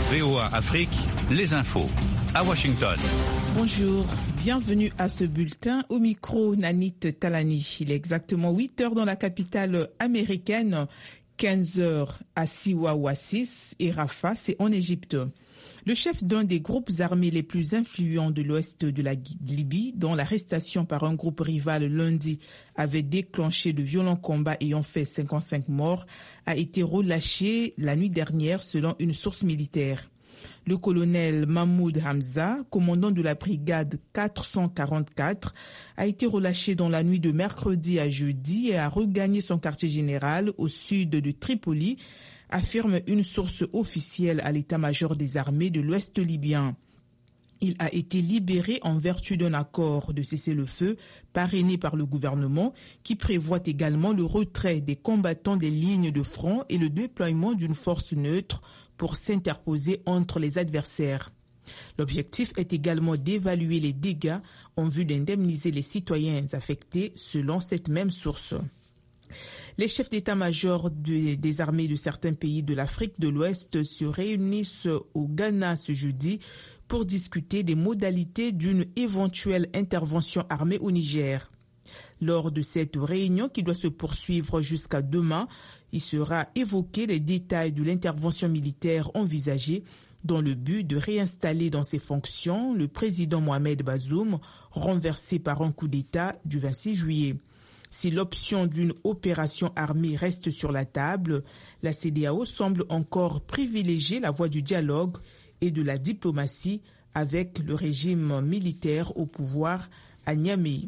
VOA Afrique, les infos. À Washington. Bonjour, bienvenue à ce bulletin. Au micro, Nanit Talani. Il est exactement 8h dans la capitale américaine, 15h à Siwa Oasis et Rafah, c'est en Égypte. Le chef d'un des groupes armés les plus influents de l'ouest de la Libye, dont l'arrestation par un groupe rival lundi avait déclenché de violents combats ayant fait 55 morts, a été relâché la nuit dernière selon une source militaire. Le colonel Mahmoud Hamza, commandant de la brigade 444, a été relâché dans la nuit de mercredi à jeudi et a regagné son quartier général au sud de Tripoli, affirme une source officielle à l'état-major des armées de l'ouest libyen. Il a été libéré en vertu d'un accord de cessez-le-feu parrainé par le gouvernement qui prévoit également le retrait des combattants des lignes de front et le déploiement d'une force neutre pour s'interposer entre les adversaires. L'objectif est également d'évaluer les dégâts en vue d'indemniser les citoyens affectés selon cette même source. Les chefs d'état-major des armées de certains pays de l'Afrique de l'Ouest se réunissent au Ghana ce jeudi pour discuter des modalités d'une éventuelle intervention armée au Niger. Lors de cette réunion qui doit se poursuivre jusqu'à demain, il sera évoqué les détails de l'intervention militaire envisagée dans le but de réinstaller dans ses fonctions le président Mohamed Bazoum, renversé par un coup d'État du 26 juillet. Si l'option d'une opération armée reste sur la table, la CEDEAO semble encore privilégier la voie du dialogue et de la diplomatie avec le régime militaire au pouvoir à Niamey.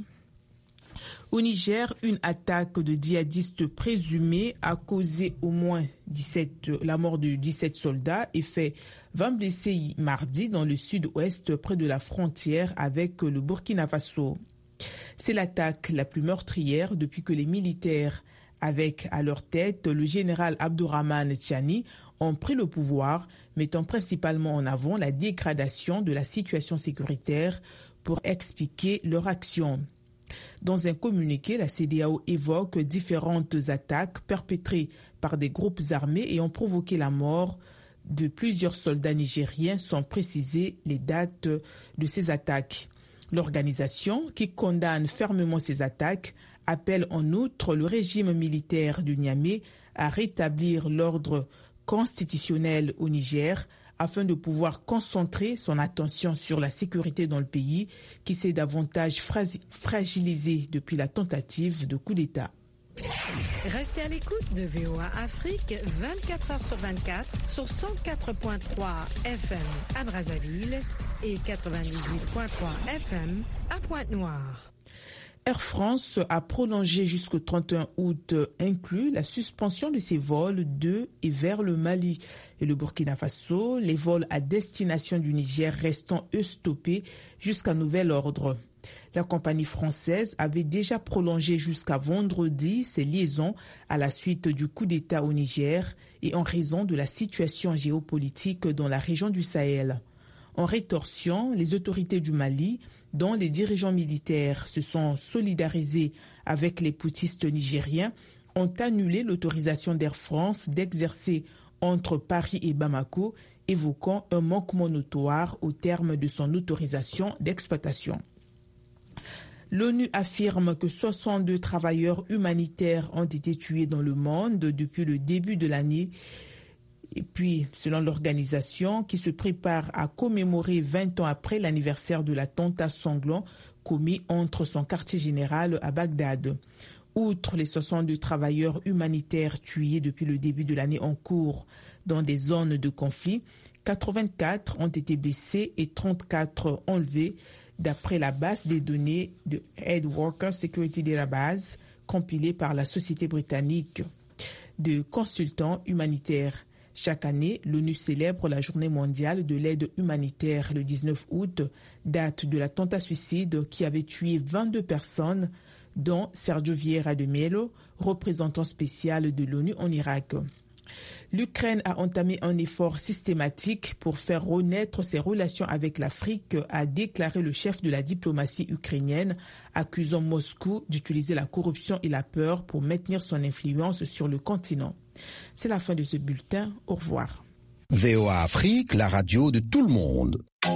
Au Niger, une attaque de djihadistes présumés a causé au moins la mort de 17 soldats et fait 20 blessés mardi dans le sud-ouest près de la frontière avec le Burkina Faso. C'est l'attaque la plus meurtrière depuis que les militaires, avec à leur tête le général Abdourahmane Tchani, ont pris le pouvoir, mettant principalement en avant la dégradation de la situation sécuritaire pour expliquer leur action. Dans un communiqué, la CEDEAO évoque différentes attaques perpétrées par des groupes armés ayant provoqué la mort de plusieurs soldats nigériens sans préciser les dates de ces attaques. L'organisation, qui condamne fermement ces attaques, appelle en outre le régime militaire du Niamey à rétablir l'ordre constitutionnel au Niger afin de pouvoir concentrer son attention sur la sécurité dans le pays qui s'est davantage fragilisé depuis la tentative de coup d'État. Restez à l'écoute de VOA Afrique 24 heures sur 24 sur 104.3 FM à Brazzaville et 98.3 FM à Pointe-Noire. Air France a prolongé jusqu'au 31 août inclus la suspension de ses vols de et vers le Mali et le Burkina Faso, les vols à destination du Niger restant eux stoppés jusqu'à nouvel ordre. La compagnie française avait déjà prolongé jusqu'à vendredi ses liaisons à la suite du coup d'État au Niger et en raison de la situation géopolitique dans la région du Sahel. En rétorsion, les autorités du Mali, dont les dirigeants militaires se sont solidarisés avec les putschistes nigériens, ont annulé l'autorisation d'Air France d'exercer entre Paris et Bamako, évoquant un manquement notoire au terme de son autorisation d'exploitation. L'ONU affirme que 62 travailleurs humanitaires ont été tués dans le monde depuis le début de l'année. Et puis, selon l'organisation qui se prépare à commémorer 20 ans après l'anniversaire de l'attentat sanglant commis entre son quartier général à Bagdad. Outre les 62 travailleurs humanitaires tués depuis le début de l'année en cours dans des zones de conflit, 84 ont été blessés et 34 enlevés d'après la base des données de Aid Worker Security Database compilée par la société britannique de consultants humanitaires. Chaque année, l'ONU célèbre la journée mondiale de l'aide humanitaire le 19 août, date de l'attentat suicide qui avait tué 22 personnes, dont Sergio Vieira de Mello, représentant spécial de l'ONU en Irak. L'Ukraine a entamé un effort systématique pour faire renaître ses relations avec l'Afrique, a déclaré le chef de la diplomatie ukrainienne, accusant Moscou d'utiliser la corruption et la peur pour maintenir son influence sur le continent. C'est la fin de ce bulletin. Au revoir. VOA Afrique, la radio de tout le monde.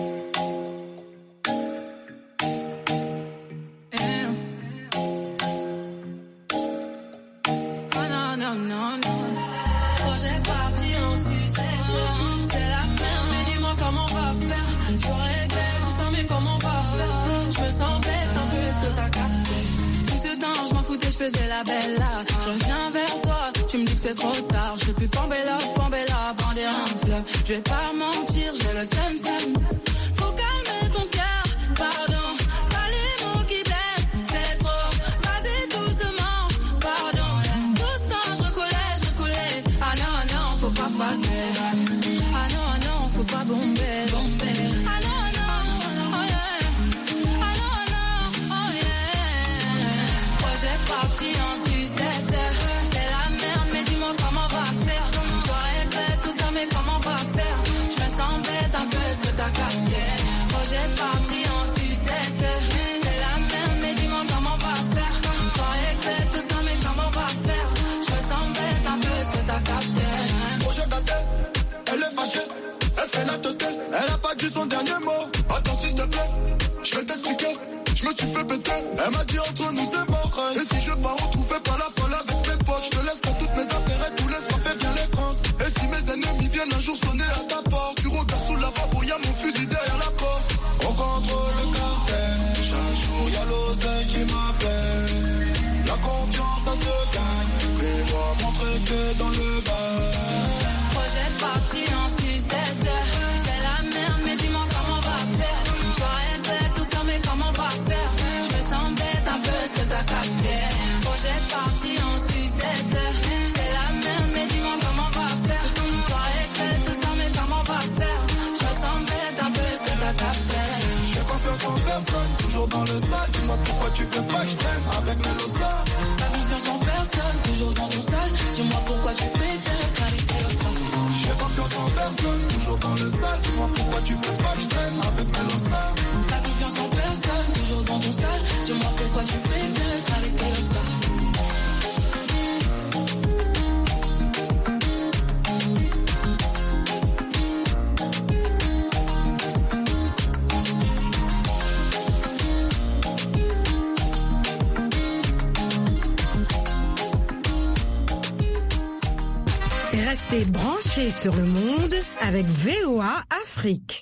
Je faisais la belle là, je reviens vers toi, tu me dis que c'est trop tard, je peux plus Pambella, brandir un fleuve, je vais pas mentir, j'ai le seum, faut calmer ton cœur, pardon, pas les mots qui blessent, c'est trop, vas-y doucement, pardon, tout ce temps je recollais, ah non, faut pas passer, ah non, faut pas bomber, ah non, oh yeah, ah non, oh yeah, projet parti en sucette, c'est la merde, mais dis-moi comment on va faire, je dois régler tout ça, mais comment on va faire, je me sens bête un peu, est-ce que t'as capté, projet parti en sucette, c'est la merde, mais dis-moi comment on va faire, je dois régler tout ça, mais comment on va faire, je me sens bête un peu, est-ce que t'as capté, projet gâté, elle est fâchée, elle fait la tête, elle a pas dit son dernier mot, attends s'il te plaît, je vais t'expliquer. Je me suis fait péter, elle m'a dit entre nous c'est mort. Et si je pars on trouve pas la folle avec mes potes. Je te laisserai toutes mes affaires et tous les soirs fais bien les prendre. Et si mes ennemis viennent un jour sonner à ta porte, tu regardes sous la lavabo, y'a mon fusil derrière la porte. On contrôle le cartel, chaque jour y'a l'oseille qui m'appelle. La confiance ça se gagne, fais-moi montrer que dans le bas. Projet parti en sucette, c'est la merde mais dis-moi comment on va faire. Je dois régler tout ça mais comment on va faire. Je me sens bête un peu, est-ce que t'as capté. Projet parti en sucette, c'est la merde mais dis-moi comment on va faire. Je dois régler tout ça mais comment on va faire. Je me sens bête un peu, est-ce que t'as capté. J'ai confiance en personne, toujours dans le sale. Dis-moi pourquoi tu veux pas que je t'aime avec Melosa. T'as confiance en personne, toujours dans ton sale. Dis-moi pourquoi tu préfères clarité au sol. J'ai confiance en personne, toujours dans le sale. Dis-moi pourquoi tu veux pas que je t'aime avec Melosa. T'as confiance en personne, toujours dans ton sale. Dis-moi pourquoi tu préfères clarité au sol. Restez branchés sur le monde avec VOA Afrique.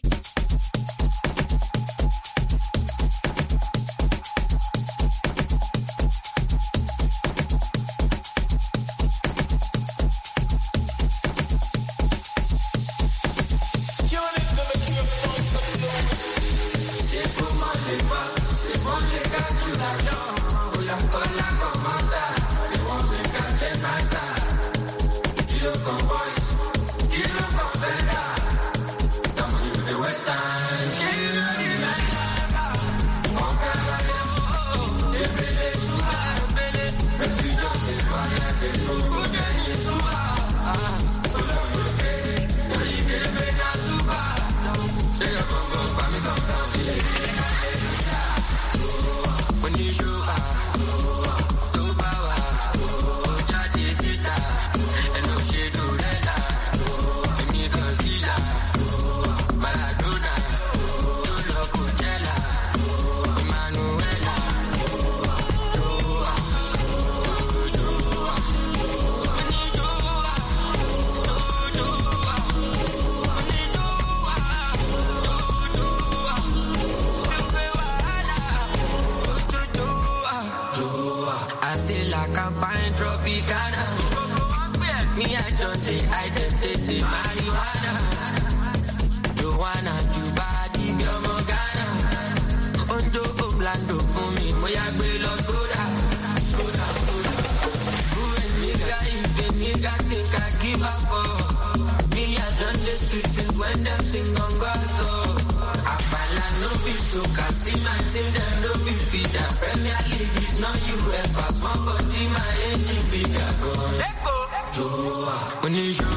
When you